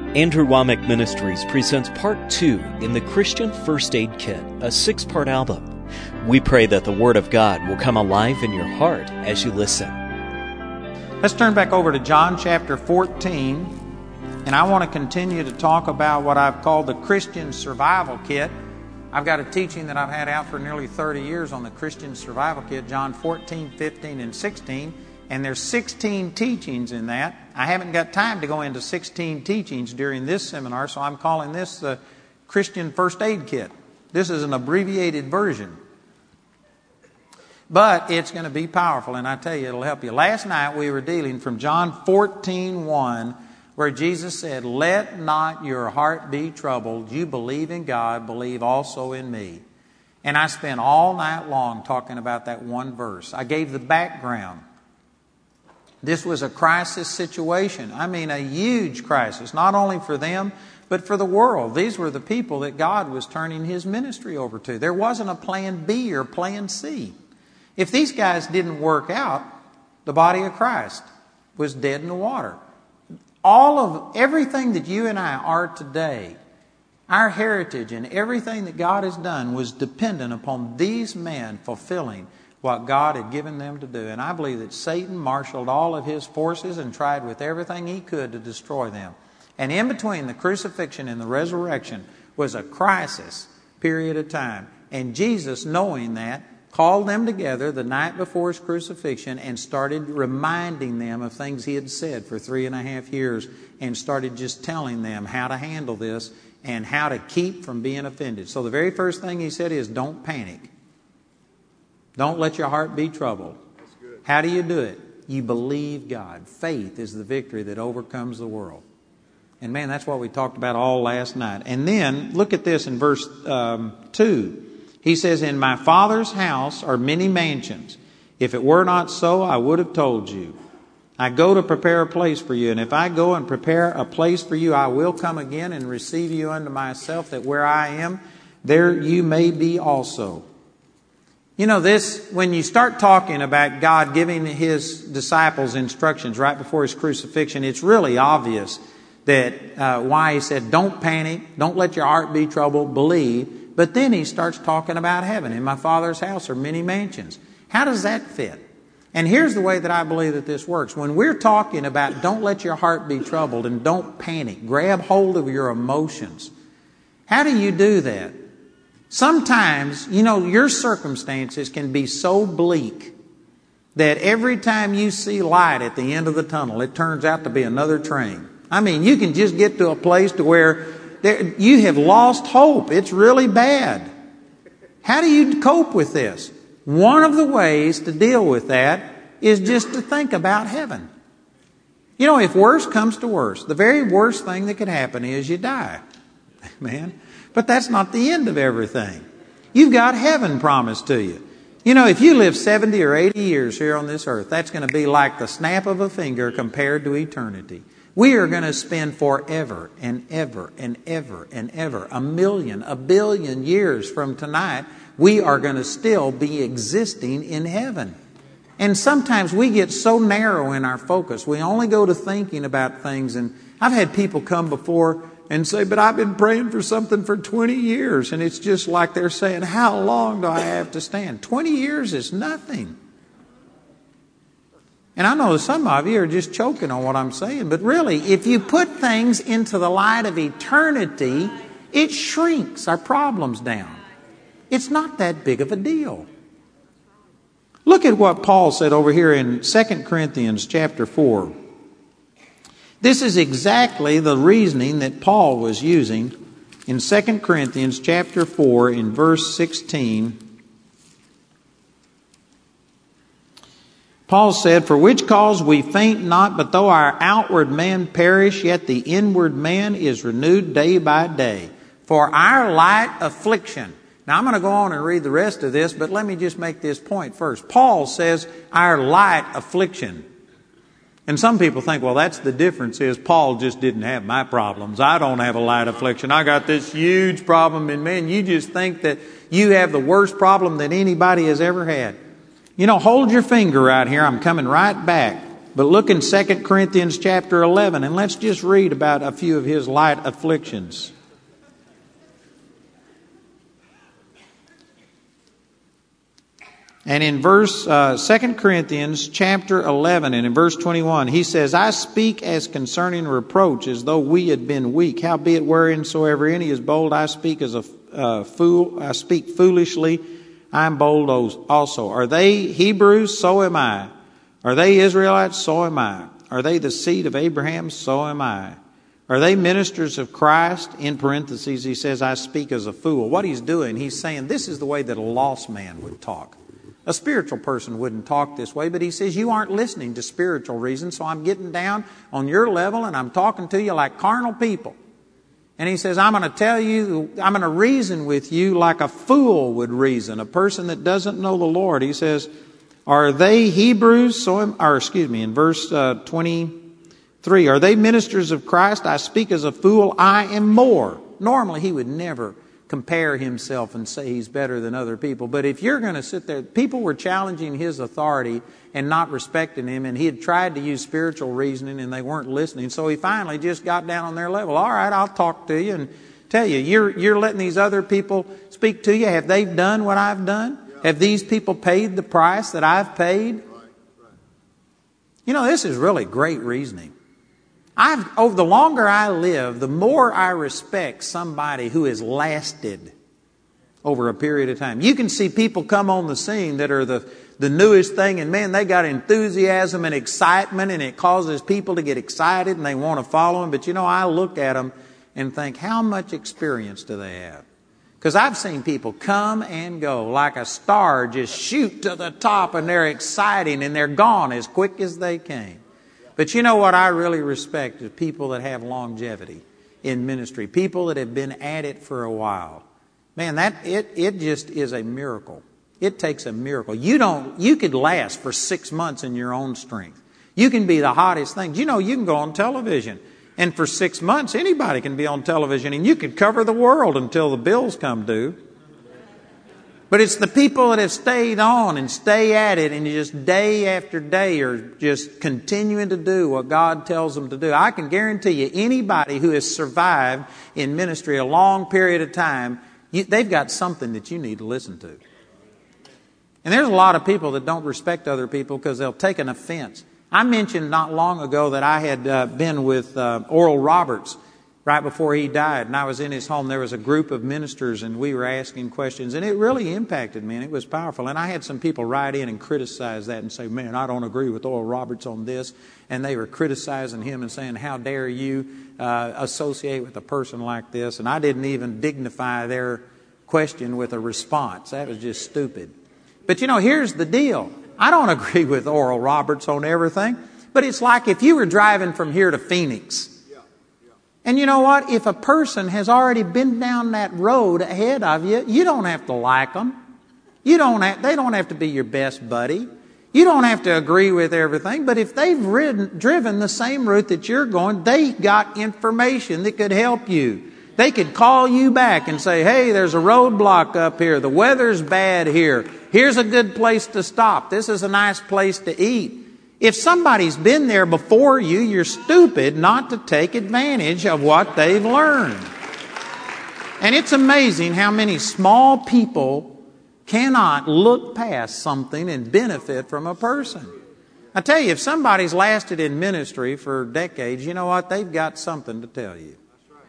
Andrew Womack Ministries presents Part 2 in the Christian First Aid Kit, a 6-part album. We pray that the Word of God will come alive in your heart as you listen. Let's turn back over to John chapter 14, and I want to continue to talk about what I've called the Christian Survival Kit. I've got a teaching that I've had out for nearly 30 years on the Christian Survival Kit, John 14, 15, and 16. And there's 16 teachings in that. I haven't got time to go into 16 teachings during this seminar, so I'm calling this the Christian First Aid Kit. This is an abbreviated version. But it's going to be powerful, and I tell you, it'll help you. Last night we were dealing from John 14:1, where Jesus said, "Let not your heart be troubled. You believe in God, believe also in me." And I spent all night long talking about that one verse. I gave the background. This was a crisis situation. I mean, a huge crisis, not only for them, but for the world. These were the people that God was turning His ministry over to. There wasn't a plan B or plan C. If these guys didn't work out, the body of Christ was dead in the water. Everything that you and I are today, our heritage and everything that God has done was dependent upon these men fulfilling what God had given them to do. And I believe that Satan marshaled all of his forces and tried with everything he could to destroy them. And in between the crucifixion and the resurrection was a crisis period of time. And Jesus, knowing that, called them together the night before His crucifixion and started reminding them of things He had said for 3.5 years, and started just telling them how to handle this and how to keep from being offended. So the very first thing He said is, don't panic. Don't let your heart be troubled. How do you do it? You believe God. Faith is the victory that overcomes the world. And man, that's what we talked about all last night. And then, look at this in verse 2. He says, "In my Father's house are many mansions. If it were not so, I would have told you. I go to prepare a place for you. And if I go and prepare a place for you, I will come again and receive you unto myself, that where I am, there you may be also." You know, when you start talking about God giving His disciples instructions right before His crucifixion, it's really obvious that why He said, don't panic, don't let your heart be troubled, believe. But then He starts talking about heaven. In my Father's house are many mansions. How does that fit? And here's the way that I believe that this works. When we're talking about don't let your heart be troubled and don't panic, grab hold of your emotions. How do you do that? Sometimes, your circumstances can be so bleak that every time you see light at the end of the tunnel, it turns out to be another train. I mean, you can just get to a place to where you have lost hope. It's really bad. How do you cope with this? One of the ways to deal with that is just to think about heaven. If worst comes to worst, the very worst thing that could happen is you die. Man. But that's not the end of everything. You've got heaven promised to you. If you live 70 or 80 years here on this earth, that's going to be like the snap of a finger compared to eternity. We are going to spend forever and ever and ever and ever, a billion years from tonight, we are going to still be existing in heaven. And sometimes we get so narrow in our focus. We only go to thinking about things. And I've had people come before and say, but I've been praying for something for 20 years. And it's just like they're saying, how long do I have to stand? 20 years is nothing. And I know some of you are just choking on what I'm saying. But really, if you put things into the light of eternity, it shrinks our problems down. It's not that big of a deal. Look at what Paul said over here in 2 Corinthians chapter 4. This is exactly the reasoning that Paul was using in 2 Corinthians chapter 4 in verse 16. Paul said, "For which cause we faint not, but though our outward man perish, yet the inward man is renewed day by day. For our light affliction." Now I'm going to go on and read the rest of this, but let me just make this point first. Paul says our light affliction. And some people think, well, that's the difference is Paul just didn't have my problems. I don't have a light affliction. I got this huge problem in me. And you just think that you have the worst problem that anybody has ever had. Hold your finger right here. I'm coming right back. But look in 2 Corinthians chapter 11, and let's just read about a few of his light afflictions. And in 2 Corinthians chapter 11 and in verse 21, he says, I speak as concerning reproach, as though we had been weak. Howbeit whereinsoever any is bold, I speak as a fool. I speak foolishly. I am bold also. Are they Hebrews? So am I. Are they Israelites? So am I. Are they the seed of Abraham? So am I. Are they ministers of Christ? In parentheses, he says, I speak as a fool. What he's doing, he's saying this is the way that a lost man would talk. A spiritual person wouldn't talk this way, but he says, you aren't listening to spiritual reasons, so I'm getting down on your level and I'm talking to you like carnal people. And he says, I'm going to reason with you like a fool would reason, a person that doesn't know the Lord. He says, are they Hebrews? In verse 23, are they ministers of Christ? I speak as a fool, I am more. Normally he would never compare himself and say he's better than other people. But if you're going to sit there, people were challenging his authority and not respecting him, and he had tried to use spiritual reasoning and they weren't listening. So he finally just got down on their level. All right, I'll talk to you and tell you, you're letting these other people speak to you. Have they done what I've done? Have these people paid the price that I've paid? You know, this is really great reasoning. Over the longer I live, the more I respect somebody who has lasted over a period of time. You can see people come on the scene that are the newest thing, and man, they got enthusiasm and excitement, and it causes people to get excited and they want to follow them. But you know, I look at them and think, how much experience do they have? Because I've seen people come and go like a star, just shoot to the top, and they're exciting and they're gone as quick as they came. But you know what I really respect is people that have longevity in ministry, people that have been at it for a while. Man, it just is a miracle. It takes a miracle. You could last for 6 months in your own strength. You can be the hottest thing. You know, you can go on television, and for 6 months anybody can be on television, and you could cover the world until the bills come due. But it's the people that have stayed on and stay at it and just day after day are just continuing to do what God tells them to do. I can guarantee you, anybody who has survived in ministry a long period of time, they've got something that you need to listen to. And there's a lot of people that don't respect other people because they'll take an offense. I mentioned not long ago that I had been with Oral Roberts right before he died, and I was in his home. There was a group of ministers, and we were asking questions, and it really impacted me, and it was powerful. And I had some people write in and criticize that and say, man, I don't agree with Oral Roberts on this. And they were criticizing him and saying, how dare you associate with a person like this? And I didn't even dignify their question with a response. That was just stupid. But you know, here's the deal. I don't agree with Oral Roberts on everything, but it's like if you were driving from here to Phoenix. And you know what? If a person has already been down that road ahead of you, you don't have to like them. They don't have to be your best buddy. You don't have to agree with everything. But if they've driven the same route that you're going, they got information that could help you. They could call you back and say, hey, there's a roadblock up here. The weather's bad here. Here's a good place to stop. This is a nice place to eat. If somebody's been there before you, you're stupid not to take advantage of what they've learned. And it's amazing how many small people cannot look past something and benefit from a person. I tell you, if somebody's lasted in ministry for decades, you know what? They've got something to tell you.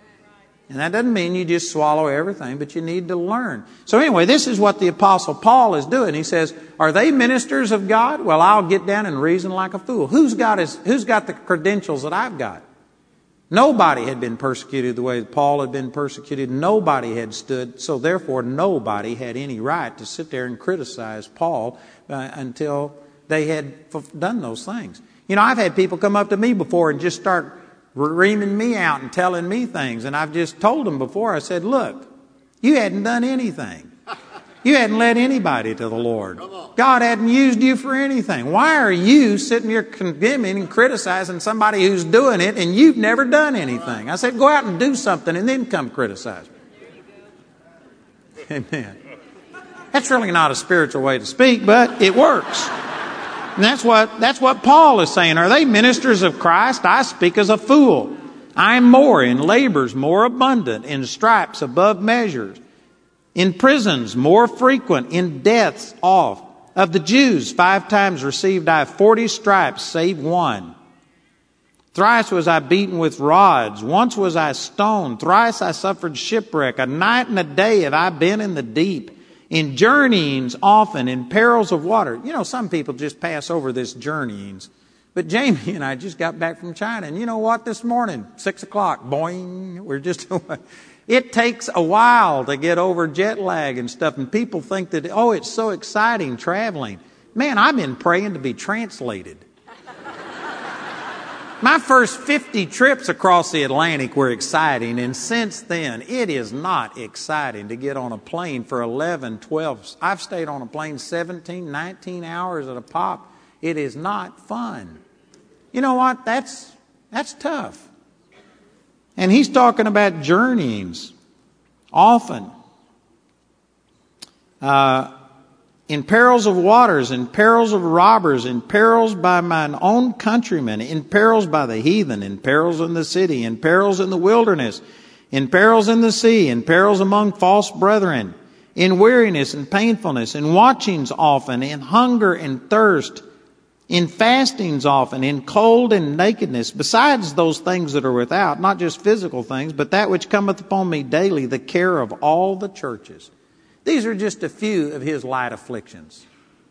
And that doesn't mean you just swallow everything, but you need to learn. So anyway, this is what the Apostle Paul is doing. He says, are they ministers of God? Well, I'll get down and reason like a fool. Who's got the credentials that I've got? Nobody had been persecuted the way Paul had been persecuted. Nobody had stood. So therefore, nobody had any right to sit there and criticize Paul until they had done those things. You know, I've had people come up to me before and just start reaming me out and telling me things. And I've just told them before, I said, look, you hadn't done anything. You hadn't led anybody to the Lord. God hadn't used you for anything. Why are you sitting here condemning and criticizing somebody who's doing it and you've never done anything? I said, go out and do something and then come criticize me. Amen. That's really not a spiritual way to speak, but it works. And that's what Paul is saying. Are they ministers of Christ? I speak as a fool. I am more in labors more abundant, in stripes above measures, in prisons more frequent, in deaths oft. Of the Jews 5 times received I 40 stripes, save one. Thrice was I beaten with rods. Once was I stoned. Thrice I suffered shipwreck. A night and a day have I been in the deep. In journeyings often, in perils of water. You know, some people just pass over this journeyings. But Jamie and I just got back from China. And you know what? This morning, 6 o'clock, boing, we're just... It takes a while to get over jet lag and stuff. And people think that, oh, it's so exciting traveling. Man, I've been praying to be translated. My first 50 trips across the Atlantic were exciting, and since then, it is not exciting to get on a plane for 11, 12. I've stayed on a plane 17, 19 hours at a pop. It is not fun. You know what? That's tough. And he's talking about journeyings often. In perils of waters, in perils of robbers, in perils by mine own countrymen, in perils by the heathen, in perils in the city, in perils in the wilderness, in perils in the sea, in perils among false brethren, in weariness and painfulness, in watchings often, in hunger and thirst, in fastings often, in cold and nakedness, besides those things that are without, not just physical things, but that which cometh upon me daily, the care of all the churches. These are just a few of his light afflictions.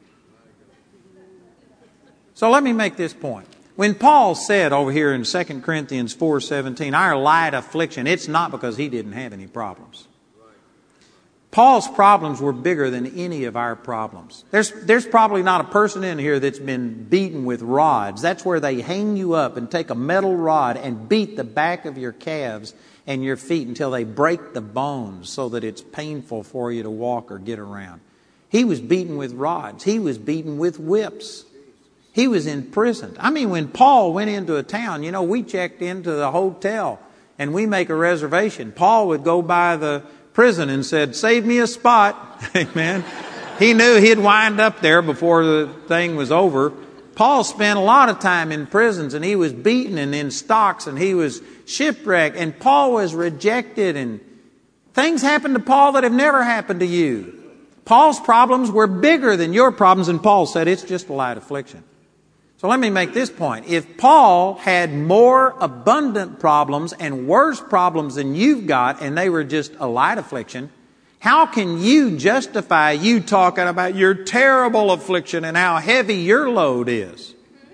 So let me make this point. When Paul said over here in 2 Corinthians 4:17, our light affliction, it's not because he didn't have any problems. Paul's problems were bigger than any of our problems. There's probably not a person in here that's been beaten with rods. That's where they hang you up and take a metal rod and beat the back of your calves and your feet until they break the bones so that it's painful for you to walk or get around. He was beaten with rods. He was beaten with whips. He was imprisoned. I mean, when Paul went into a town, you know, we checked into the hotel and we make a reservation. Paul would go by the prison and said, "Save me a spot." Amen. He knew he'd wind up there before the thing was over. Paul spent a lot of time in prisons, and he was beaten and in stocks, and he was shipwrecked, and Paul was rejected, and things happened to Paul that have never happened to you. Paul's problems were bigger than your problems, and Paul said it's just a light affliction. So let me make this point. If Paul had more abundant problems and worse problems than you've got, and they were just a light affliction, how can you justify you talking about your terrible affliction and how heavy your load is?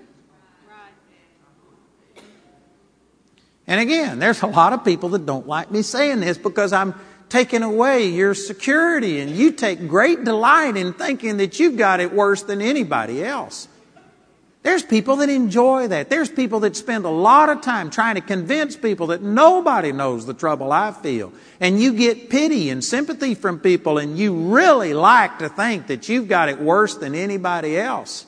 And again, there's a lot of people that don't like me saying this because I'm taking away your security, and you take great delight in thinking that you've got it worse than anybody else. There's people that enjoy that. There's people that spend a lot of time trying to convince people that nobody knows the trouble I feel. And you get pity and sympathy from people, and you really like to think that you've got it worse than anybody else.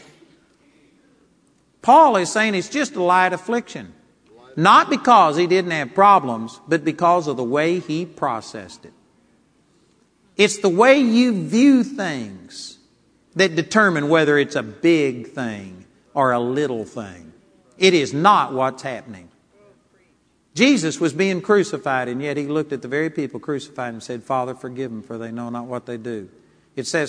Paul is saying it's just a light affliction. Not because he didn't have problems, but because of the way he processed it. It's the way you view things that determine whether it's a big thing or a little thing. It is not what's happening. Jesus was being crucified, and yet he looked at the very people crucified and said, "Father, forgive them, for they know not what they do." It says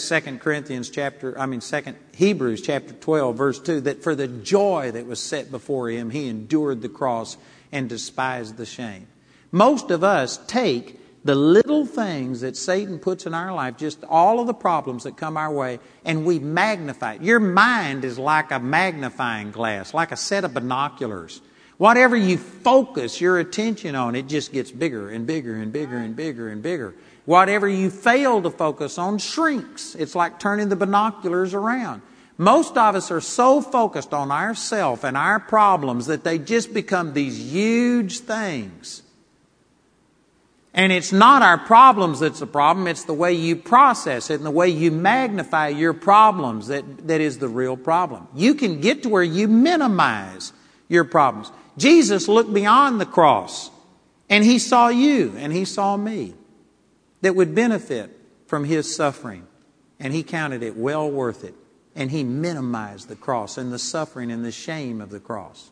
2 Hebrews chapter 12, verse 2, that for the joy that was set before him, he endured the cross and despised the shame. Most of us take the little things that Satan puts in our life, just all of the problems that come our way, and we magnify it. Your mind is like a magnifying glass, like a set of binoculars. Whatever you focus your attention on, it just gets bigger and bigger and bigger and bigger and bigger. Whatever you fail to focus on shrinks. It's like turning the binoculars around. Most of us are so focused on ourselves and our problems that they just become these huge things. And it's not our problems that's the problem, it's the way you process it and the way you magnify your problems that is the real problem. You can get to where you minimize your problems. Jesus looked beyond the cross, and he saw you and he saw me that would benefit from his suffering, and he counted it well worth it. And He minimized the cross and the suffering and the shame of the cross.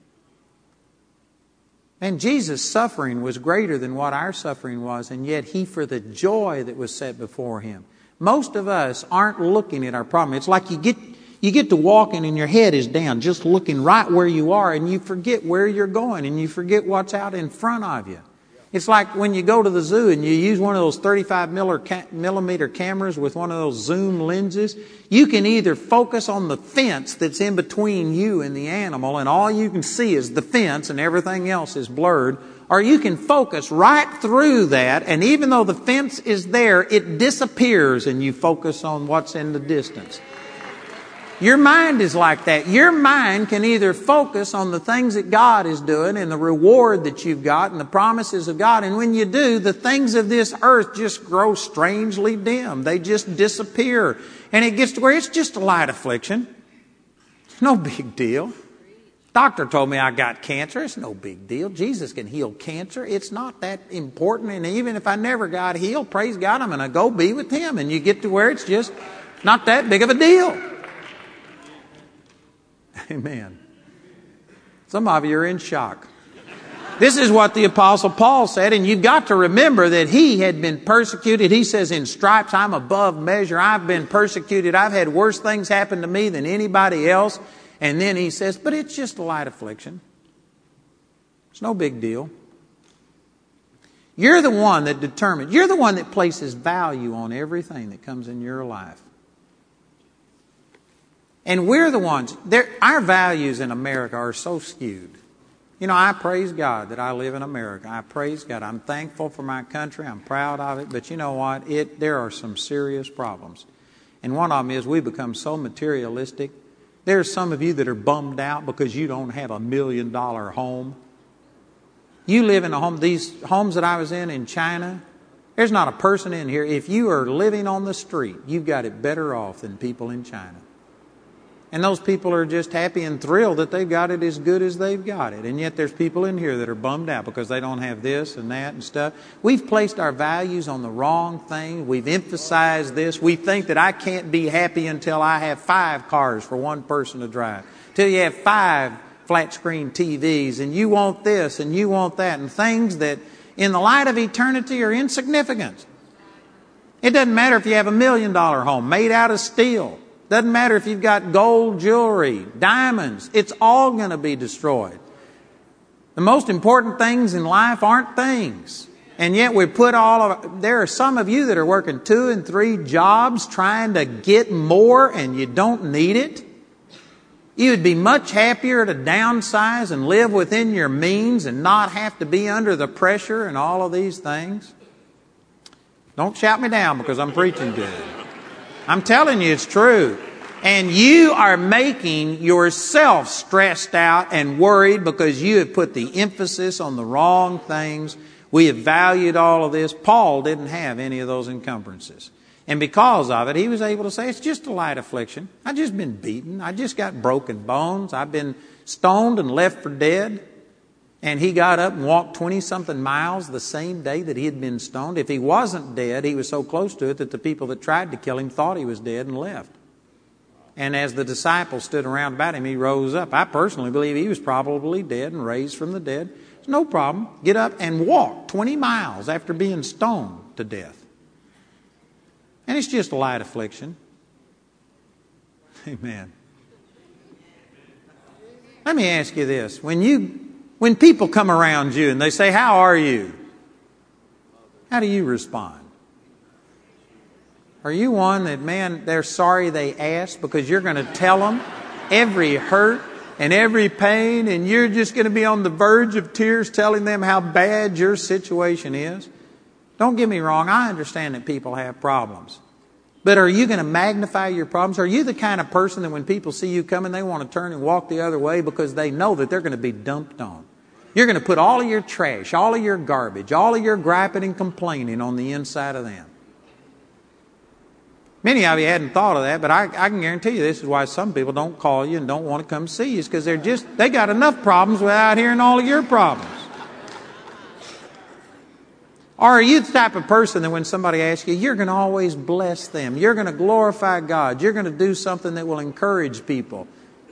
And Jesus' suffering was greater than what our suffering was, and yet He, for the joy that was set before Him. Most of us aren't looking at our problem. It's like you get to walking and your head is down, just looking right where you are, and you forget where you're going, and you forget what's out in front of you. It's like when you go to the zoo and you use one of those 35 millimeter cameras with one of those zoom lenses. You can either focus on the fence that's in between you and the animal, and all you can see is the fence and everything else is blurred. Or you can focus right through that, and even though the fence is there, it disappears and you focus on what's in the distance. Your mind is like that. Your mind can either focus on the things that God is doing and the reward that you've got and the promises of God. And when you do, the things of this earth just grow strangely dim. They just disappear. And it gets to where it's just a light affliction. It's no big deal. Doctor told me I got cancer. It's no big deal. Jesus can heal cancer. It's not that important. And even if I never got healed, praise God, I'm going to go be with Him. And you get to where it's just not that big of a deal. Amen. Some of you are in shock. This is what the Apostle Paul said, and you've got to remember that he had been persecuted. He says, in stripes I'm above measure. I've been persecuted. I've had worse things happen to me than anybody else. And then he says, but it's just a light affliction. It's no big deal. You're the one that determines, you're the one that places value on everything that comes in your life. And we're the ones, our values in America are so skewed. You know, I praise God that I live in America. I praise God. I'm thankful for my country. I'm proud of it. But you know what? There are some serious problems. And one of them is we become so materialistic. There's some of you that are bummed out because you don't have $1 million home. You live in a home, these homes that I was in China, there's not a person in here. If you are living on the street, you've got it better off than people in China. And those people are just happy and thrilled that they've got it as good as they've got it. And yet there's people in here that are bummed out because they don't have this and that and stuff. We've placed our values on the wrong thing. We've emphasized this. We think that I can't be happy until I have 5 cars for one person to drive. Till you have 5 flat screen TVs, and you want this and you want that, and things that in the light of eternity are insignificant. It doesn't matter if you have $1 million home made out of steel. Doesn't matter if you've got gold jewelry, diamonds. It's all going to be destroyed. The most important things in life aren't things. And yet we put there are some of you that are working 2 and 3 jobs trying to get more, and you don't need it. You would be much happier to downsize and live within your means and not have to be under the pressure and all of these things. Don't shout me down because I'm preaching good. I'm telling you it's true. And you are making yourself stressed out and worried because you have put the emphasis on the wrong things. We have valued all of this. Paul didn't have any of those encumbrances. And because of it, he was able to say, it's just a light affliction. I've just been beaten. I just got broken bones. I've been stoned and left for dead. And he got up and walked 20-something miles the same day that he had been stoned. If he wasn't dead, he was so close to it that the people that tried to kill him thought he was dead and left. And as the disciples stood around about him, he rose up. I personally believe he was probably dead and raised from the dead. It's no problem. Get up and walk 20 miles after being stoned to death. And it's just a light affliction. Amen. Let me ask you this. When people come around you and they say, how are you? How do you respond? Are you one that, man, they're sorry they asked because you're going to tell them every hurt and every pain, and you're just going to be on the verge of tears telling them how bad your situation is? Don't get me wrong. I understand that people have problems. But are you going to magnify your problems? Are you the kind of person that when people see you coming, they want to turn and walk the other way because they know that they're going to be dumped on? You're going to put all of your trash, all of your garbage, all of your griping and complaining on the inside of them. Many of you hadn't thought of that, but I can guarantee you this is why some people don't call you and don't want to come see you. It's because they got enough problems without hearing all of your problems. Or are you the type of person that when somebody asks you, you're going to always bless them. You're going to glorify God. You're going to do something that will encourage people.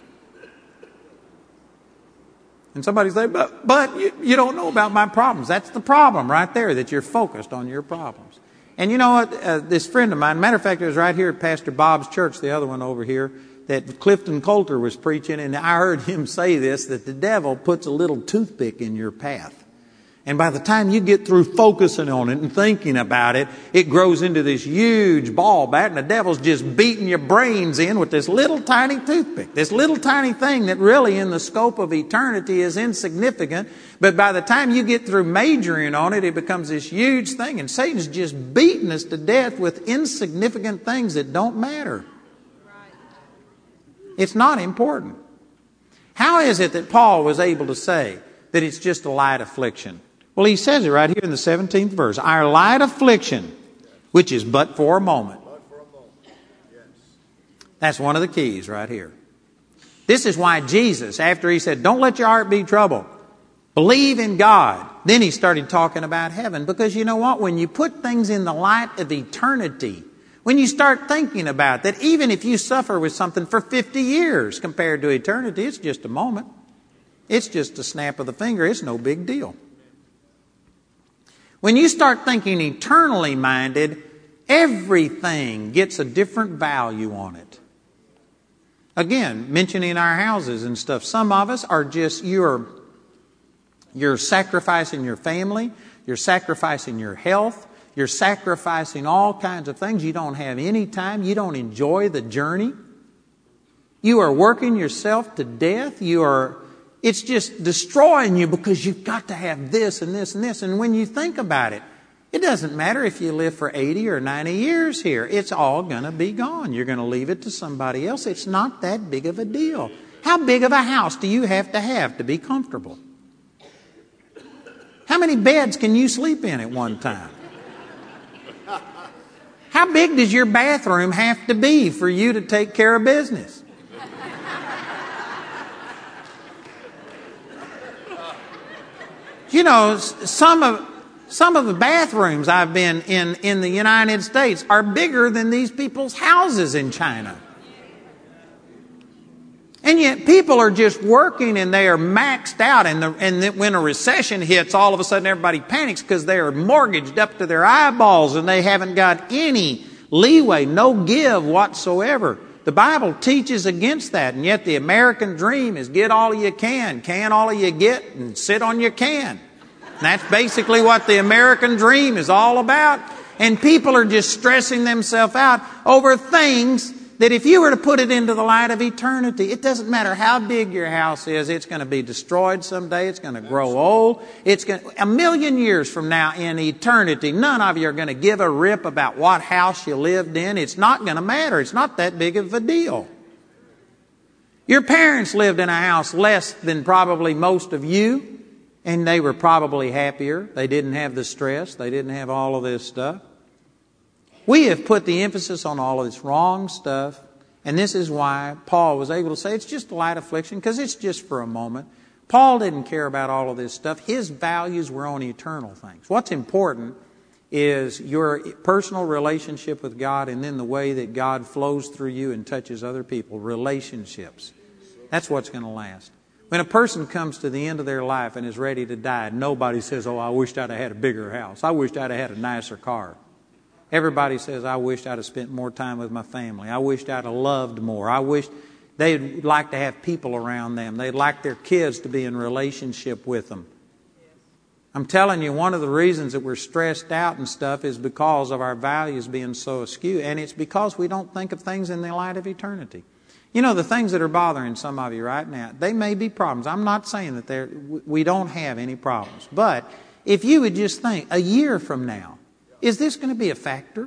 And somebody say, but you don't know about my problems. That's the problem right there, that you're focused on your problems. And you know what? This friend of mine, matter of fact, it was right here at Pastor Bob's church, the other one over here, that Clifton Coulter was preaching, and I heard him say this, that the devil puts a little toothpick in your path. And by the time you get through focusing on it and thinking about it, it grows into this huge ball bat, and the devil's just beating your brains in with this little tiny toothpick, this little tiny thing that really in the scope of eternity is insignificant. But by the time you get through majoring on it, it becomes this huge thing. And Satan's just beating us to death with insignificant things that don't matter. It's not important. How is it that Paul was able to say that it's just a light affliction? Well, he says it right here in the 17th verse. Our light affliction, which is but for a moment. That's one of the keys right here. This is why Jesus, after he said, don't let your heart be troubled, believe in God, then he started talking about heaven. Because you know what? When you put things in the light of eternity, when you start thinking about that, even if you suffer with something for 50 years compared to eternity, it's just a moment. It's just a snap of the finger. It's no big deal. When you start thinking eternally minded, everything gets a different value on it. Again, mentioning our houses and stuff. Some of us are just, you're sacrificing your family. You're sacrificing your health. You're sacrificing all kinds of things. You don't have any time. You don't enjoy the journey. You are working yourself to death. It's just destroying you because you've got to have this and this and this. And when you think about it, it doesn't matter if you live for 80 or 90 years here. It's all going to be gone. You're going to leave it to somebody else. It's not that big of a deal. How big of a house do you have to be comfortable? How many beds can you sleep in at one time? How big does your bathroom have to be for you to take care of business? You know, some of the bathrooms I've been in the United States are bigger than these people's houses in China. And yet people are just working and they are maxed out. And when a recession hits, all of a sudden everybody panics because they are mortgaged up to their eyeballs and they haven't got any leeway, no give whatsoever. The Bible teaches against that. And yet the American dream is get all you can all you get, and sit on your can. And that's basically what the American dream is all about. And people are just stressing themselves out over things that if you were to put it into the light of eternity, it doesn't matter how big your house is, it's going to be destroyed someday, it's going to grow old. A million years from now in eternity, none of you are going to give a rip about what house you lived in. It's not going to matter. It's not that big of a deal. Your parents lived in a house less than probably most of you, and they were probably happier. They didn't have the stress. They didn't have all of this stuff. We have put the emphasis on all of this wrong stuff, and this is why Paul was able to say it's just a light affliction, because it's just for a moment. Paul didn't care about all of this stuff. His values were on eternal things. What's important is your personal relationship with God, and then the way that God flows through you and touches other people. Relationships. That's what's going to last. When a person comes to the end of their life and is ready to die, nobody says, oh, I wished I'd have had a bigger house. I wished I'd have had a nicer car. Everybody says, I wished I'd have spent more time with my family. I wished I'd have loved more. I wish they'd like to have people around them. They'd like their kids to be in relationship with them. I'm telling you, one of the reasons that we're stressed out and stuff is because of our values being so askew. And it's because we don't think of things in the light of eternity. You know, the things that are bothering some of you right now, they may be problems. I'm not saying that we don't have any problems. But if you would just think, a year from now, is this going to be a factor?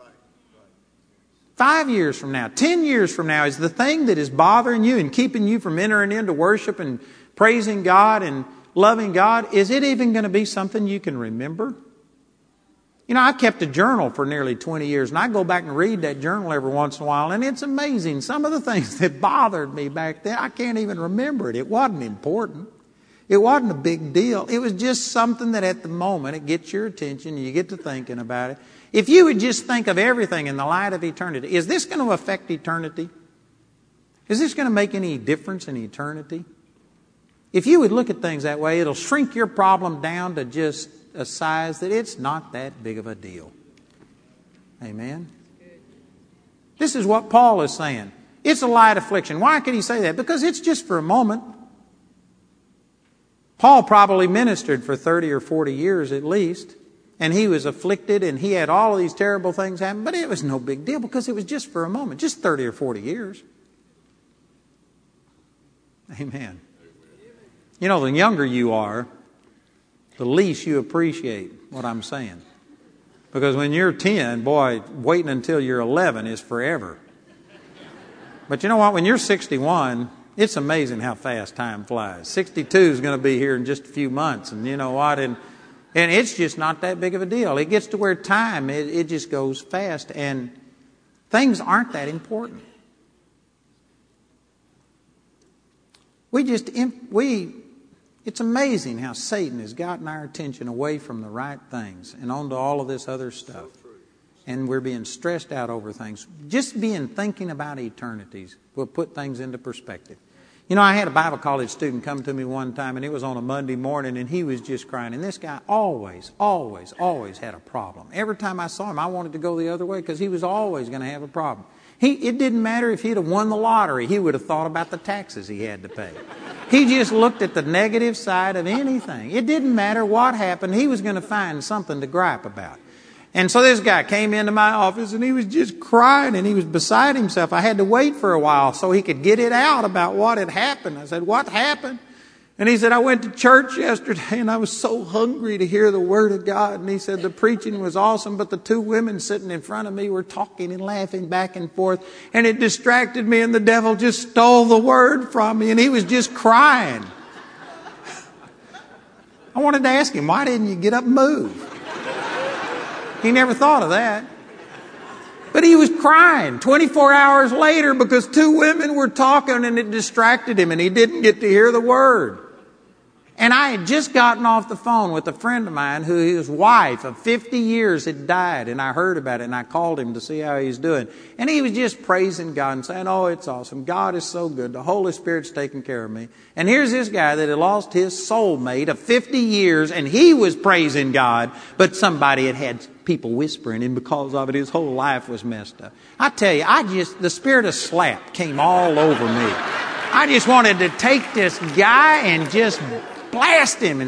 5 years from now, 10 years from now, is the thing that is bothering you and keeping you from entering into worship and praising God and loving God, is it even going to be something you can remember? You know, I kept a journal for nearly 20 years, and I go back and read that journal every once in a while, and it's amazing. Some of the things that bothered me back then, I can't even remember it. It wasn't important. It wasn't a big deal. It was just something that at the moment it gets your attention and you get to thinking about it. If you would just think of everything in the light of eternity, is this going to affect eternity? Is this going to make any difference in eternity? If you would look at things that way, it'll shrink your problem down to just a size that it's not that big of a deal. Amen? This is what Paul is saying. It's a light affliction. Why can he say that? Because it's just for a moment. Paul probably ministered for 30 or 40 years at least, and he was afflicted, and he had all of these terrible things happen, but it was no big deal because it was just for a moment, just 30 or 40 years. Amen. You know, the younger you are, the least you appreciate what I'm saying. Because when you're 10, boy, waiting until you're 11 is forever. But you know what? When you're 61, it's amazing how fast time flies. 62 is going to be here in just a few months. And you know what? And it's just not that big of a deal. It gets to where time, it just goes fast. And things aren't that important. It's amazing how Satan has gotten our attention away from the right things and onto all of this other stuff. And we're being stressed out over things. Just thinking about eternities will put things into perspective. You know, I had a Bible college student come to me one time, and it was on a Monday morning, and he was just crying. And this guy always had a problem. Every time I saw him, I wanted to go the other way because he was always going to have a problem. It didn't matter if he'd have won the lottery. He would have thought about the taxes he had to pay. He just looked at the negative side of anything. It didn't matter what happened. He was going to find something to gripe about. And so this guy came into my office and he was just crying and he was beside himself. I had to wait for a while so he could get it out about what had happened. I said, "What happened?" And he said, "I went to church yesterday and I was so hungry to hear the Word of God." And he said, "The preaching was awesome, but the two women sitting in front of me were talking and laughing back and forth. And it distracted me and the devil just stole the Word from me." And he was just crying. I wanted to ask him, why didn't you get up and move? He never thought of that. But he was crying 24 hours later because two women were talking and it distracted him and he didn't get to hear the Word. And I had just gotten off the phone with a friend of mine who his wife of 50 years had died, and I heard about it and I called him to see how he's doing. And he was just praising God and saying, "Oh, it's awesome. God is so good. The Holy Spirit's taking care of me." And here's this guy that had lost his soulmate of 50 years and he was praising God, but somebody had people whispering, and because of it, his whole life was messed up. I tell you, the spirit of slap came all over me. I just wanted to take this guy and just blast him.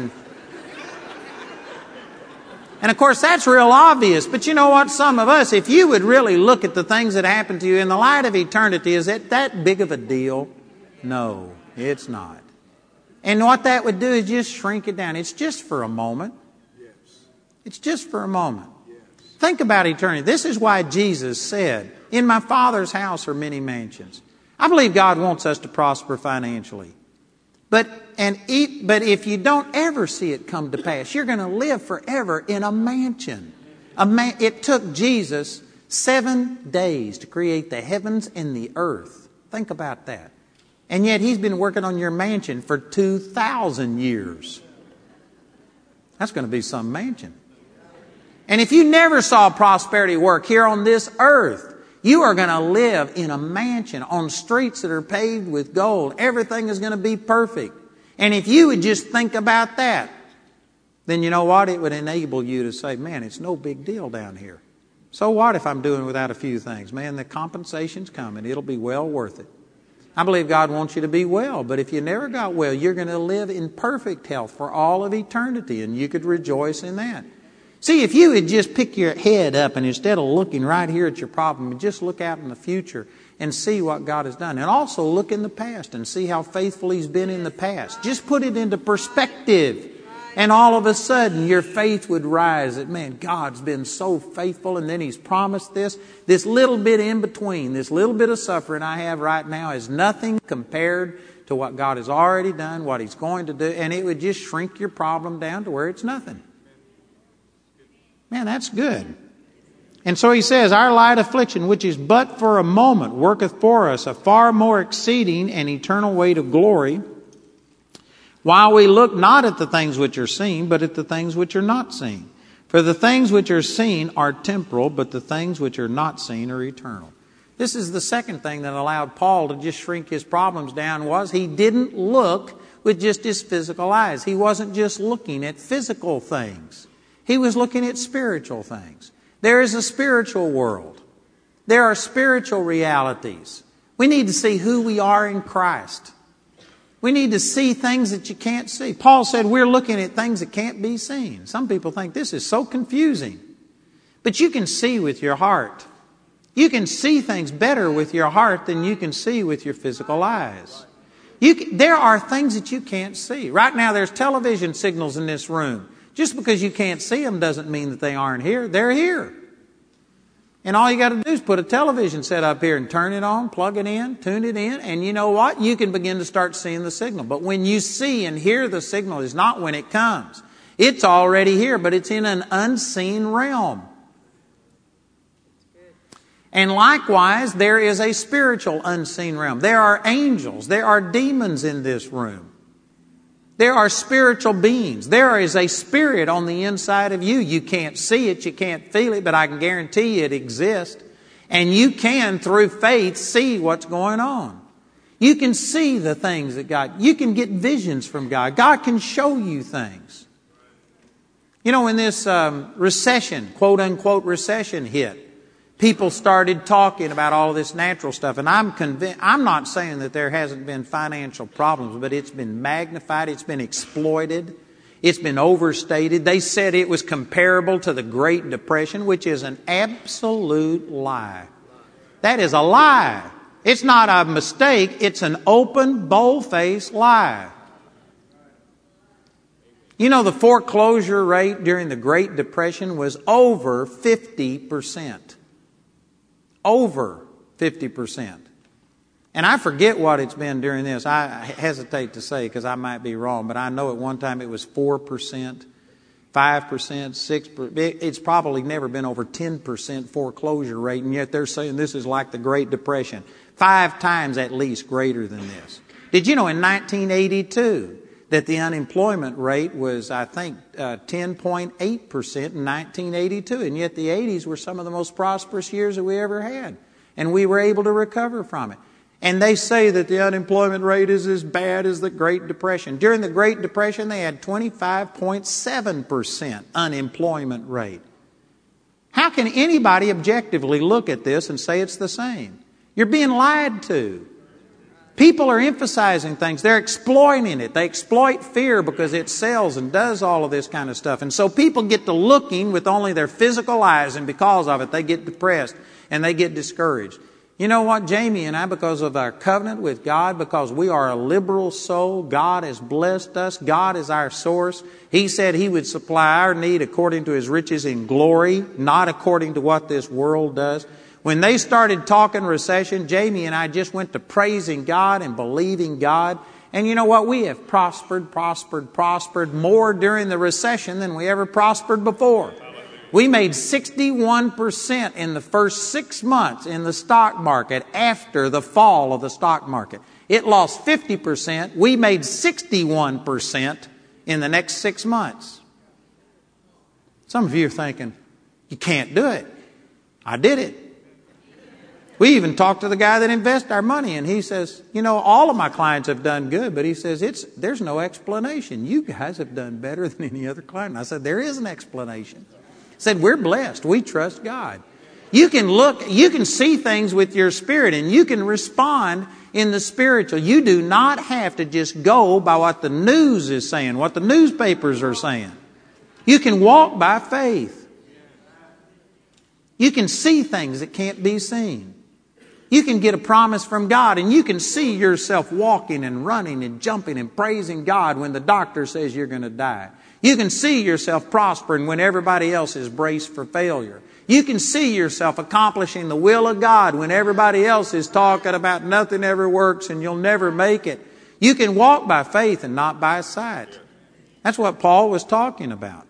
And of course, that's real obvious. But you know what? Some of us, if you would really look at the things that happen to you in the light of eternity, is it that big of a deal? No, it's not. And what that would do is just shrink it down. It's just for a moment. It's just for a moment. Think about eternity. This is why Jesus said, "In my Father's house are many mansions." I believe God wants us to prosper financially. But if you don't ever see it come to pass, you're going to live forever in a mansion. It took Jesus 7 days to create the heavens and the earth. Think about that. And yet He's been working on your mansion for 2,000 years. That's going to be some mansion. And if you never saw prosperity work here on this earth, you are going to live in a mansion on streets that are paved with gold. Everything is going to be perfect. And if you would just think about that, then you know what? It would enable you to say, "Man, it's no big deal down here. So what if I'm doing without a few things? Man, the compensation's coming. It'll be well worth it." I believe God wants you to be well, but if you never got well, you're going to live in perfect health for all of eternity, and you could rejoice in that. See, if you would just pick your head up and instead of looking right here at your problem, just look out in the future and see what God has done. And also look in the past and see how faithful He's been in the past. Just put it into perspective. And all of a sudden, your faith would rise that, man, God's been so faithful, and then He's promised this. This little bit in between, this little bit of suffering I have right now is nothing compared to what God has already done, what He's going to do, and it would just shrink your problem down to where it's nothing. Man, that's good. And so he says, "Our light affliction, which is but for a moment, worketh for us a far more exceeding and eternal weight of glory, while we look not at the things which are seen, but at the things which are not seen. For the things which are seen are temporal, but the things which are not seen are eternal. This is the second thing that allowed Paul to just shrink his problems down, was he didn't look with just his physical eyes. He wasn't just looking at physical things. He was looking at spiritual things. There is a spiritual world. There are spiritual realities. We need to see who we are in Christ. We need to see things that you can't see. Paul said we're looking at things that can't be seen. Some people think this is so confusing. But you can see with your heart. You can see things better with your heart than you can see with your physical eyes. There are things that you can't see. Right now there's television signals in this room. Just because you can't see them doesn't mean that they aren't here. They're here. And all you got to do is put a television set up here and turn it on, plug it in, tune it in, and you know what? You can begin to start seeing the signal. But when you see and hear the signal is not when it comes. It's already here, but it's in an unseen realm. And likewise, there is a spiritual unseen realm. There are angels. There are demons in this room. There are spiritual beings. There is a spirit on the inside of you. You can't see it, you can't feel it, but I can guarantee you it exists. And you can, through faith, see what's going on. You can see the things that God... You can get visions from God. God can show you things. You know, when this recession, quote-unquote recession hit, people started talking about all of this natural stuff. And I'm convinced, I'm not saying that there hasn't been financial problems, but it's been magnified, it's been exploited, it's been overstated. They said it was comparable to the Great Depression, which is an absolute lie. That is a lie. It's not a mistake, it's an open, bold-faced lie. You know, the foreclosure rate during the Great Depression was over 50%. Over 50%. And I forget what it's been during this. I hesitate to say because I might be wrong, but I know at one time it was 4%, 5%, 6%. It's probably never been over 10% foreclosure rate, and yet they're saying this is like the Great Depression. 5 times at least greater than this. Did you know in 1982 that the unemployment rate was, I think, 10.8% in 1982. And yet the 80s were some of the most prosperous years that we ever had. And we were able to recover from it. And they say that the unemployment rate is as bad as the Great Depression. During the Great Depression, they had 25.7% unemployment rate. How can anybody objectively look at this and say it's the same? You're being lied to. People are emphasizing things. They're exploiting it. They exploit fear because it sells and does all of this kind of stuff. And so people get to looking with only their physical eyes, and because of it, they get depressed and they get discouraged. You know what? Jamie and I, because of our covenant with God, because we are a liberal soul, God has blessed us. God is our source. He said He would supply our need according to His riches in glory, not according to what this world does. When they started talking recession, Jamie and I just went to praising God and believing God. And you know what? We have prospered more during the recession than we ever prospered before. We made 61% in the first 6 months in the stock market after the fall of the stock market. It lost 50%. We made 61% in the next 6 months. Some of you are thinking, you can't do it. I did it. We even talked to the guy that invests our money, and he says, you know, all of my clients have done good, but he says, there's no explanation. You guys have done better than any other client. And I said, there is an explanation. I said, we're blessed. We trust God. You can look, you can see things with your spirit, and you can respond in the spiritual. You do not have to just go by what the news is saying, what the newspapers are saying. You can walk by faith. You can see things that can't be seen. You can get a promise from God, and you can see yourself walking and running and jumping and praising God when the doctor says you're going to die. You can see yourself prospering when everybody else is braced for failure. You can see yourself accomplishing the will of God when everybody else is talking about nothing ever works and you'll never make it. You can walk by faith and not by sight. That's what Paul was talking about.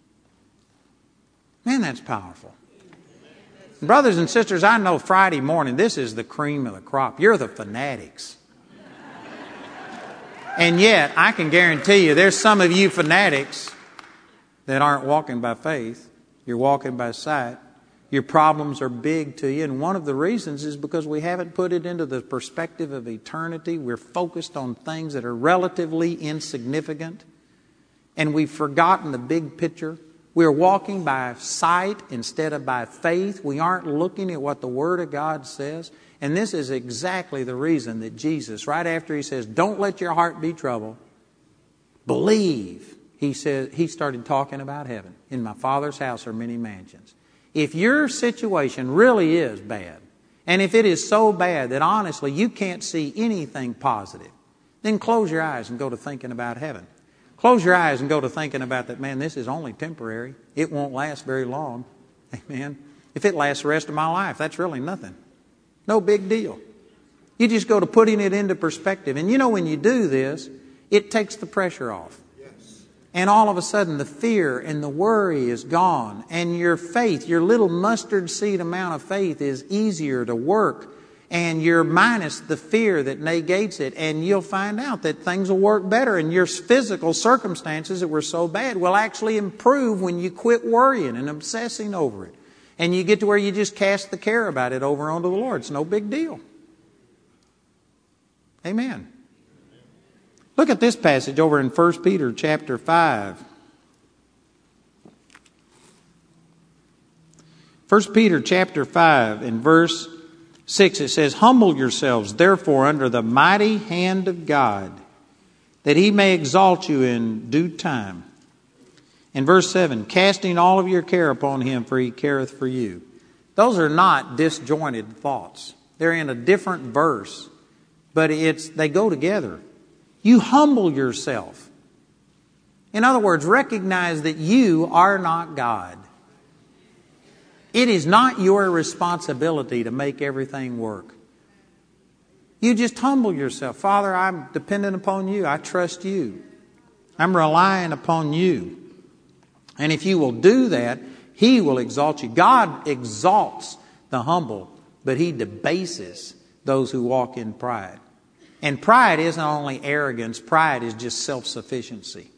Man, that's powerful. Brothers and sisters, I know Friday morning, this is the cream of the crop. You're the fanatics. And yet, I can guarantee you, there's some of you fanatics that aren't walking by faith. You're walking by sight. Your problems are big to you. And one of the reasons is because we haven't put it into the perspective of eternity. We're focused on things that are relatively insignificant. And we've forgotten the big picture. We're walking by sight instead of by faith. We aren't looking at what the Word of God says. And this is exactly the reason that Jesus, right after He says, don't let your heart be troubled, believe. He started talking about heaven. In my Father's house are many mansions. If your situation really is bad, and if it is so bad that honestly you can't see anything positive, then close your eyes and go to thinking about heaven. Close your eyes and go to thinking about that, man, this is only temporary. It won't last very long. Amen. If it lasts the rest of my life, that's really nothing. No big deal. You just go to putting it into perspective. And you know, when you do this, it takes the pressure off. Yes. And all of a sudden, the fear and the worry is gone. And your faith, your little mustard seed amount of faith is easier to work. And you're minus the fear that negates it. And you'll find out that things will work better. And your physical circumstances that were so bad will actually improve when you quit worrying and obsessing over it. And you get to where you just cast the care about it over onto the Lord. It's no big deal. Amen. Look at this passage over in 1 Peter chapter 5. 1 Peter chapter 5 in verse 6 it says, humble yourselves therefore under the mighty hand of God, that He may exalt you in due time. In verse 7, casting all of your care upon Him, for He careth for you. Those are not disjointed thoughts. They're in a different verse, but they go together. You humble yourself. In other words, recognize that you are not God. It is not your responsibility to make everything work. You just humble yourself. Father, I'm dependent upon You. I trust You. I'm relying upon You. And if you will do that, He will exalt you. God exalts the humble, but He debases those who walk in pride. And pride isn't only arrogance. Pride is just self-sufficiency.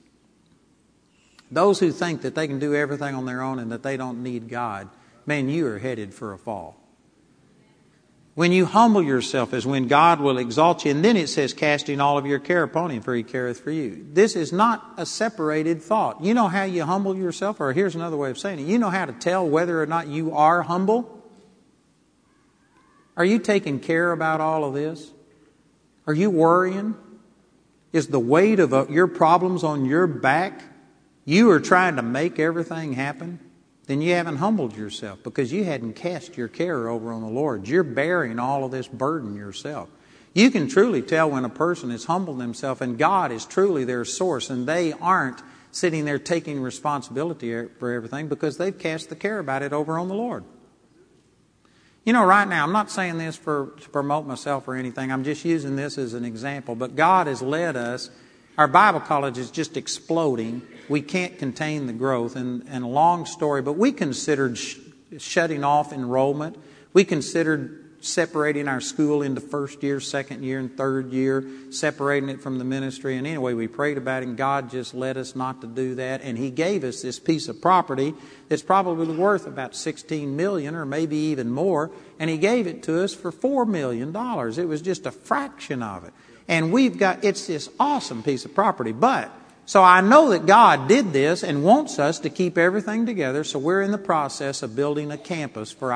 Those who think that they can do everything on their own and that they don't need God, man, you are headed for a fall. When you humble yourself is when God will exalt you. And then it says, casting all of your care upon Him, for He careth for you. This is not a separated thought. You know how you humble yourself? Or here's another way of saying it. You know how to tell whether or not you are humble? Are you taking care about all of this? Are you worrying? Is the weight of your problems on your back? You are trying to make everything happen? Then you haven't humbled yourself because you hadn't cast your care over on the Lord. You're bearing all of this burden yourself. You can truly tell when a person has humbled themselves and God is truly their source and they aren't sitting there taking responsibility for everything because they've cast the care about it over on the Lord. You know, right now, I'm not saying this to promote myself or anything. I'm just using this as an example. But God has led us. Our Bible college is just exploding. We can't contain the growth. And a long story, but we considered shutting off enrollment. We considered separating our school into first year, second year, and third year, separating it from the ministry. And anyway, we prayed about it, and God just led us not to do that. And He gave us this piece of property that's probably worth about $16 million or maybe even more. And He gave it to us for $4 million. It was just a fraction of it. And it's this awesome piece of property. So I know that God did this and wants us to keep everything together. So we're in the process of building a campus for,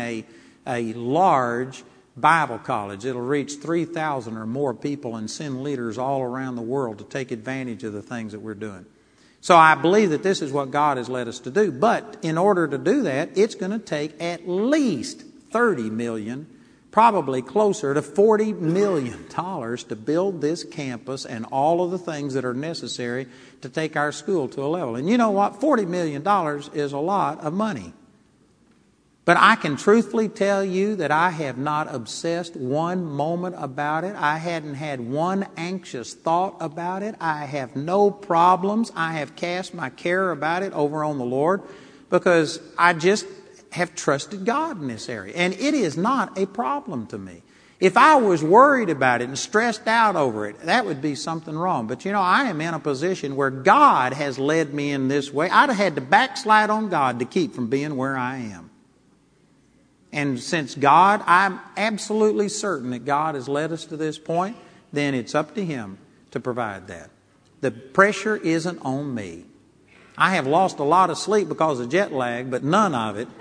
a large Bible college. It'll reach 3,000 or more people and send leaders all around the world to take advantage of the things that we're doing. So I believe that this is what God has led us to do. But in order to do that, it's going to take at least $30 million, probably closer to $40 million to build this campus and all of the things that are necessary to take our school to a level. And you know what? $40 million is a lot of money. But I can truthfully tell you that I have not obsessed one moment about it. I hadn't had one anxious thought about it. I have no problems. I have cast my care about it over on the Lord because I just have trusted God in this area. And it is not a problem to me. If I was worried about it and stressed out over it, that would be something wrong. But I am in a position where God has led me in this way. I'd have had to backslide on God to keep from being where I am. And since I'm absolutely certain that God has led us to this point, then it's up to Him to provide that. The pressure isn't on me. I have lost a lot of sleep because of jet lag, but none of it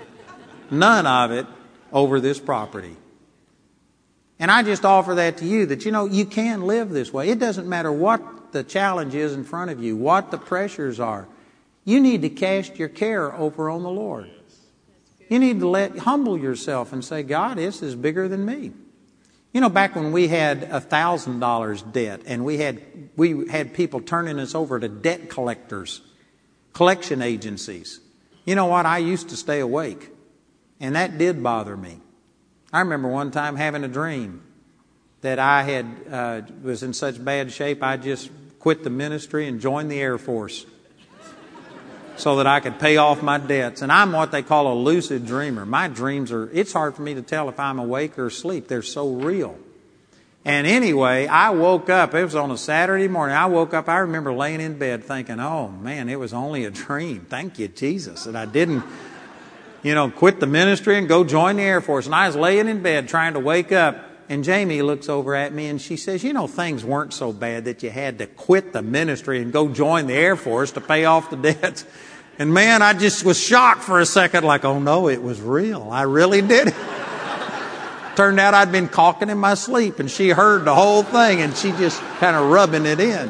over this property. And I just offer that to you, that you can live this way. It doesn't matter what the challenge is in front of you, what the pressures are. You need to cast your care over on the Lord. You need to humble yourself and say, God, this is bigger than me. Back when we had $1,000 debt and we had people turning us over to debt collectors, collection agencies. You know what? I used to stay awake, and that did bother me. I remember one time having a dream that I was in such bad shape I just quit the ministry and joined the Air Force so that I could pay off my debts. And I'm what they call a lucid dreamer. My dreams it's hard for me to tell if I'm awake or asleep. They're so real. And anyway, I woke up. It was on a Saturday morning. I woke up. I remember laying in bed thinking, oh man, it was only a dream. Thank you, Jesus, that I didn't quit the ministry and go join the Air Force. And I was laying in bed trying to wake up, and Jamie looks over at me and she says, things weren't so bad that you had to quit the ministry and go join the Air Force to pay off the debts. And man, I just was shocked for a second, like, oh no, it was real. I really did it. Turned out I'd been caulking in my sleep, and she heard the whole thing, and she just kind of rubbing it in.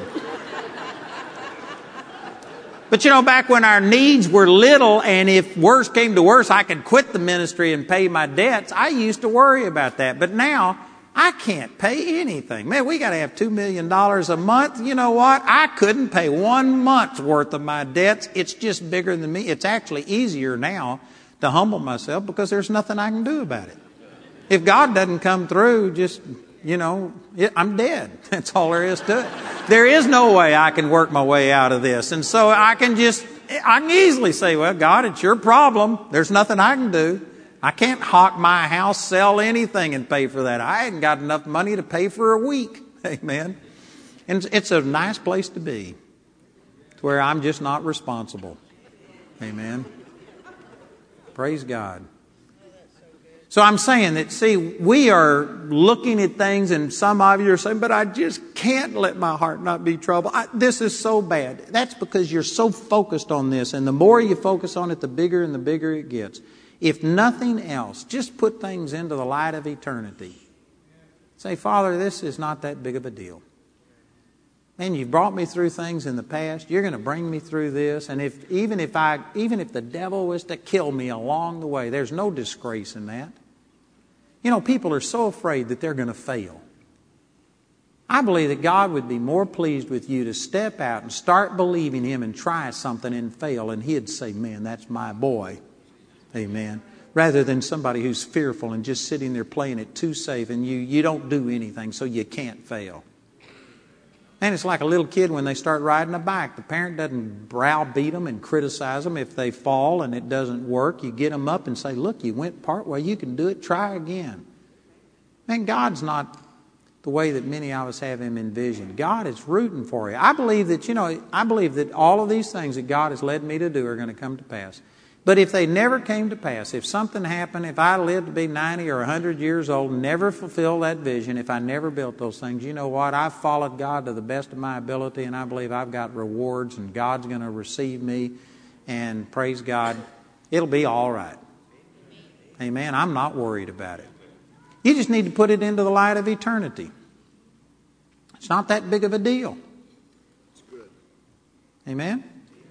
But back when our needs were little, and if worse came to worse, I could quit the ministry and pay my debts, I used to worry about that. But now, I can't pay anything. Man, we got to have $2 million a month. You know what? I couldn't pay 1 month's worth of my debts. It's just bigger than me. It's actually easier now to humble myself because there's nothing I can do about it. If God doesn't come through, I'm dead. That's all there is to it. There is no way I can work my way out of this. And so I can easily say, well, God, it's your problem. There's nothing I can do. I can't hawk my house, sell anything and pay for that. I ain't got enough money to pay for a week. Amen. And it's a nice place to be, where I'm just not responsible. Amen. Praise God. So I'm saying that, we are looking at things, and some of you are saying, but I just can't let my heart not be troubled. This is so bad. That's because you're so focused on this, and the more you focus on it, the bigger and the bigger it gets. If nothing else, just put things into the light of eternity. Say, Father, this is not that big of a deal. Man, you've brought me through things in the past. You're going to bring me through this. And even if the devil was to kill me along the way, there's no disgrace in that. People are so afraid that they're going to fail. I believe that God would be more pleased with you to step out and start believing Him and try something and fail, and He'd say, man, that's my boy. Amen. Rather than somebody who's fearful and just sitting there playing it too safe, and you don't do anything, so you can't fail. And it's like a little kid when they start riding a bike. The parent doesn't browbeat them and criticize them if they fall and it doesn't work. You get them up and say, look, you went part way. You can do it. Try again. Man, God's not the way that many of us have Him envisioned. God is rooting for you. I believe that all of these things that God has led me to do are going to come to pass. But if they never came to pass, if something happened, if I lived to be 90 or 100 years old, never fulfilled that vision, if I never built those things, you know what? I've followed God to the best of my ability, and I believe I've got rewards, and God's going to receive me, and praise God, it'll be all right. Amen. I'm not worried about it. You just need to put it into the light of eternity. It's not that big of a deal. Amen.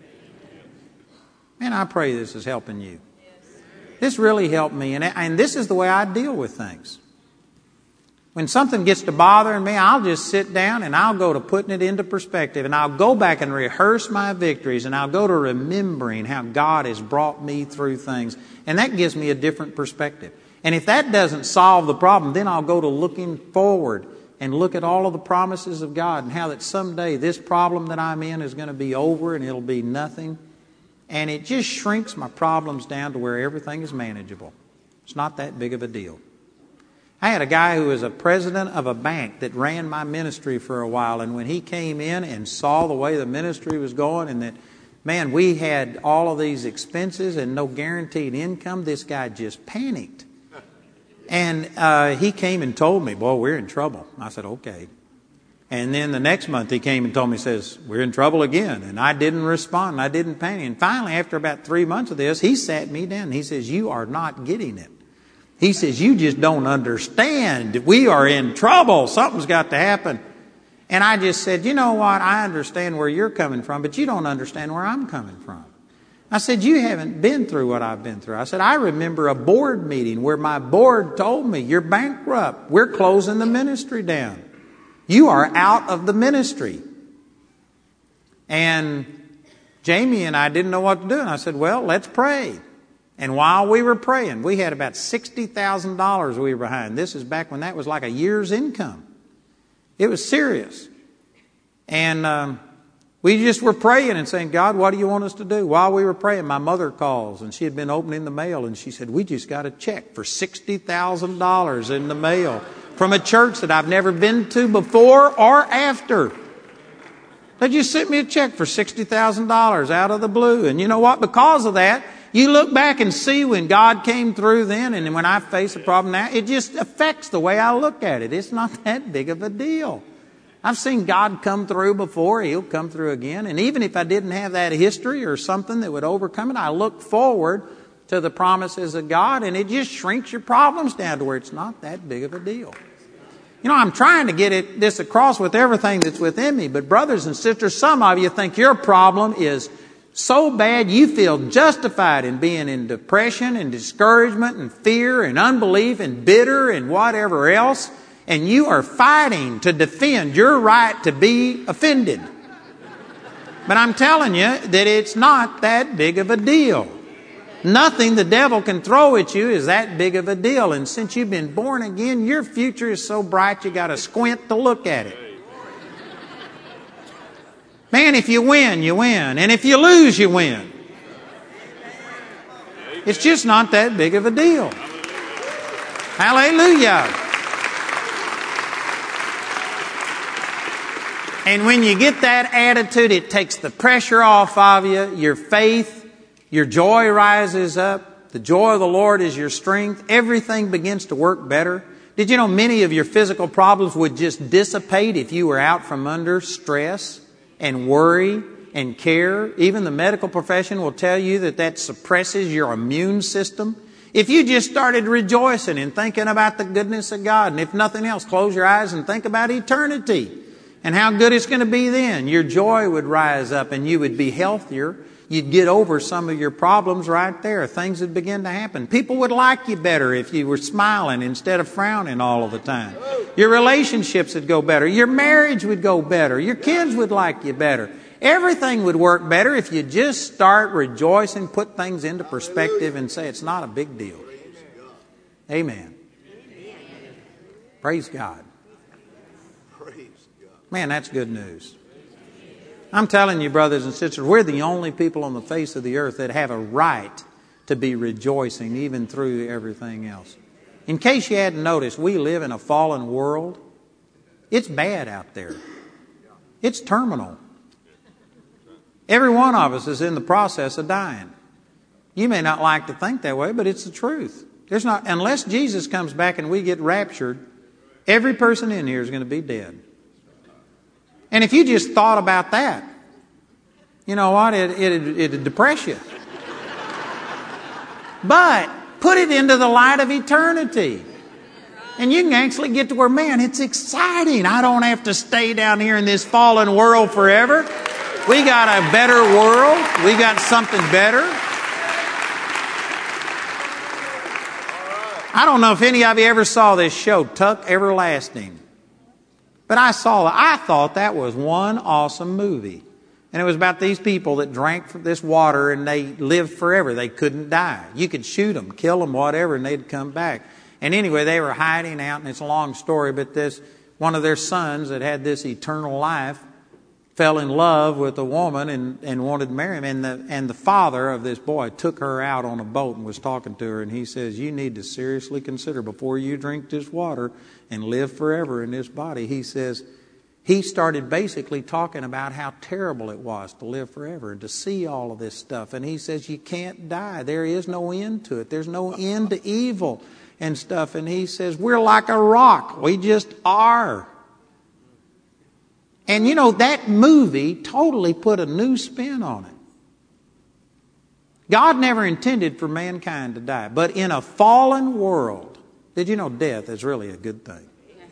Man, I pray this is helping you. This really helped me, and this is the way I deal with things. When something gets to bothering me, I'll just sit down and I'll go to putting it into perspective, and I'll go back and rehearse my victories, and I'll go to remembering how God has brought me through things, and that gives me a different perspective. And if that doesn't solve the problem, then I'll go to looking forward and look at all of the promises of God and how that someday this problem that I'm in is going to be over and it'll be nothing. And it just shrinks my problems down to where everything is manageable. It's not that big of a deal. I had a guy who was a president of a bank that ran my ministry for a while, and when he came in and saw the way the ministry was going and that, man, we had all of these expenses and no guaranteed income, this guy just panicked. And he came and told me, boy, we're in trouble. I said, okay. And then the next month he came and told me, says, we're in trouble again. And I didn't respond. I didn't panic. And finally, after about 3 months of this, he sat me down and he says, you are not getting it. He says, you just don't understand. We are in trouble. Something's got to happen. And I just said, you know what? I understand where you're coming from, but you don't understand where I'm coming from. I said, you haven't been through what I've been through. I said, I remember a board meeting where my board told me, you're bankrupt. We're closing the ministry down. You are out of the ministry. And Jamie and I didn't know what to do. And I said, well, let's pray. And while we were praying, we had about $60,000 we were behind. This is back when that was like a year's income. It was serious. And we just were praying and saying, God, what do you want us to do? While we were praying, my mother calls, and she had been opening the mail, and she said, we just got a check for $60,000 in the mail from a church that I've never been to before or after. They just sent me a check for $60,000 out of the blue. And you know what? Because of that, you look back and see when God came through then, and when I face a problem now, it just affects the way I look at it. It's not that big of a deal. I've seen God come through before. He'll come through again. And even if I didn't have that history or something that would overcome it, I look forward to the promises of God, and it just shrinks your problems down to where it's not that big of a deal. You know, I'm trying to get this across with everything that's within me, but brothers and sisters, some of you think your problem is so bad you feel justified in being in depression and discouragement and fear and unbelief and bitter and whatever else, and you are fighting to defend your right to be offended. But I'm telling you that it's not that big of a deal. Nothing the devil can throw at you is that big of a deal. And since you've been born again, your future is so bright you got to squint to look at it. Man, if you win, you win. And if you lose, you win. It's just not that big of a deal. Hallelujah. And when you get that attitude, it takes the pressure off of you. Your faith, your joy rises up. The joy of the Lord is your strength. Everything begins to work better. Did you know many of your physical problems would just dissipate if you were out from under stress and worry and care? Even the medical profession will tell you that suppresses your immune system. If you just started rejoicing and thinking about the goodness of God, and if nothing else, close your eyes and think about eternity and how good it's going to be then, your joy would rise up and you would be healthier. You'd get over some of your problems right there. Things would begin to happen. People would like you better if you were smiling instead of frowning all of the time. Your relationships would go better. Your marriage would go better. Your kids would like you better. Everything would work better if you just start rejoicing, put things into perspective, and say it's not a big deal. Amen. Praise God. Man, that's good news. I'm telling you, brothers and sisters, we're the only people on the face of the earth that have a right to be rejoicing even through everything else. In case you hadn't noticed, we live in a fallen world. It's bad out there. It's terminal. Every one of us is in the process of dying. You may not like to think that way, but it's the truth. Unless Jesus comes back and we get raptured, every person in here is going to be dead. And if you just thought about that, you know what? It'd depress you. But put it into the light of eternity. And you can actually get to where, man, it's exciting. I don't have to stay down here in this fallen world forever. We got a better world. We got something better. I don't know if any of you ever saw this show, Tuck Everlasting. But I thought that was one awesome movie. And it was about these people that drank from this water and they lived forever. They couldn't die. You could shoot them, kill them, whatever, and they'd come back. And anyway, they were hiding out, and it's a long story, but one of their sons that had this eternal life fell in love with a woman and wanted to marry him. And the father of this boy took her out on a boat and was talking to her. And he says, you need to seriously consider before you drink this water and live forever in this body. He says, he started basically talking about how terrible it was to live forever and to see all of this stuff. And he says, you can't die. There is no end to it. There's no end to evil and stuff. And he says, we're like a rock. We just are. And you know, that movie totally put a new spin on it. God never intended for mankind to die. But in a fallen world, did you know death is really a good thing?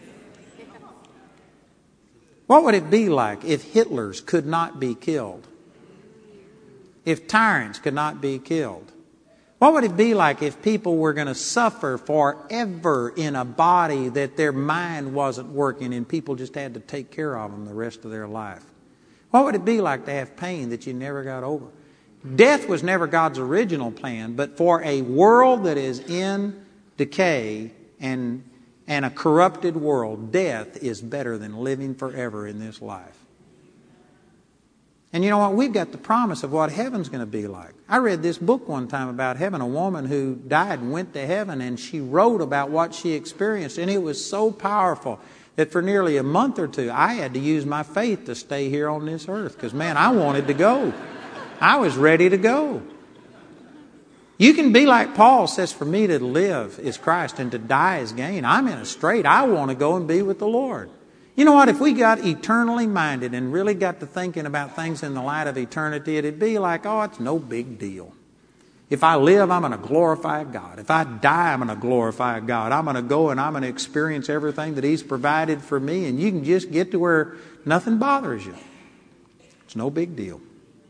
What would it be like if Hitlers could not be killed? If tyrants could not be killed? What would it be like if people were going to suffer forever in a body that their mind wasn't working and people just had to take care of them the rest of their life? What would it be like to have pain that you never got over? Death was never God's original plan, but for a world that is in decay and a corrupted world, death is better than living forever in this life. And you know what? We've got the promise of what heaven's going to be like. I read this book one time about heaven, a woman who died and went to heaven, and she wrote about what she experienced. And it was so powerful that for nearly a month or two, I had to use my faith to stay here on this earth. Because, man, I wanted to go. I was ready to go. You can be like Paul says, for me to live is Christ and to die is gain. I'm in a strait. I want to go and be with the Lord. You know what? If we got eternally minded and really got to thinking about things in the light of eternity, it'd be like, oh, it's no big deal. If I live, I'm going to glorify God. If I die, I'm going to glorify God. I'm going to go and I'm going to experience everything that He's provided for me, and you can just get to where nothing bothers you. It's no big deal.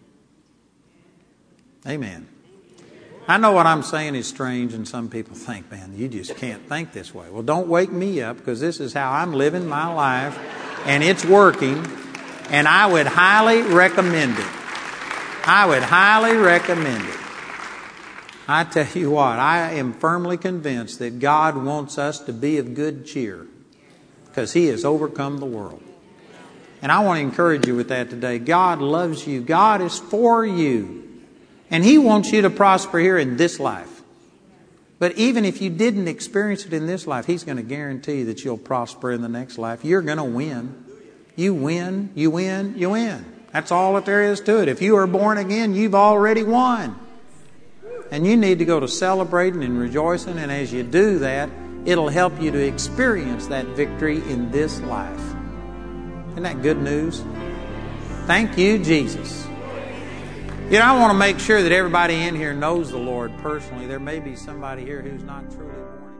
Amen. I know what I'm saying is strange, and some people think, man, you just can't think this way. Well, don't wake me up, because this is how I'm living my life, and it's working, and I would highly recommend it. I would highly recommend it. I tell you what, I am firmly convinced that God wants us to be of good cheer, because He has overcome the world. And I want to encourage you with that today. God loves you. God is for you. And He wants you to prosper here in this life. But even if you didn't experience it in this life, He's going to guarantee that you'll prosper in the next life. You're going to win. You win, you win, you win. That's all that there is to it. If you are born again, you've already won. And you need to go to celebrating and rejoicing. And as you do that, it'll help you to experience that victory in this life. Isn't that good news? Thank you, Jesus. You know, I want to make sure that everybody in here knows the Lord personally. There may be somebody here who's not truly born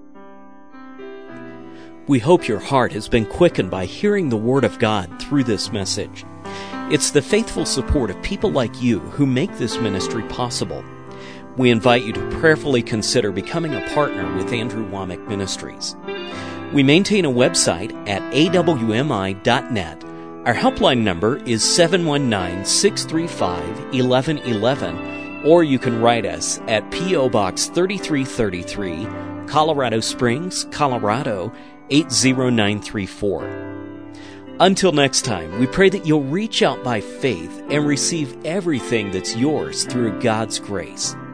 again. We hope your heart has been quickened by hearing the Word of God through this message. It's the faithful support of people like you who make this ministry possible. We invite you to prayerfully consider becoming a partner with Andrew Wommack Ministries. We maintain a website at awmi.net. Our helpline number is 719-635-1111, or you can write us at P.O. Box 3333, Colorado Springs, Colorado 80934. Until next time, we pray that you'll reach out by faith and receive everything that's yours through God's grace.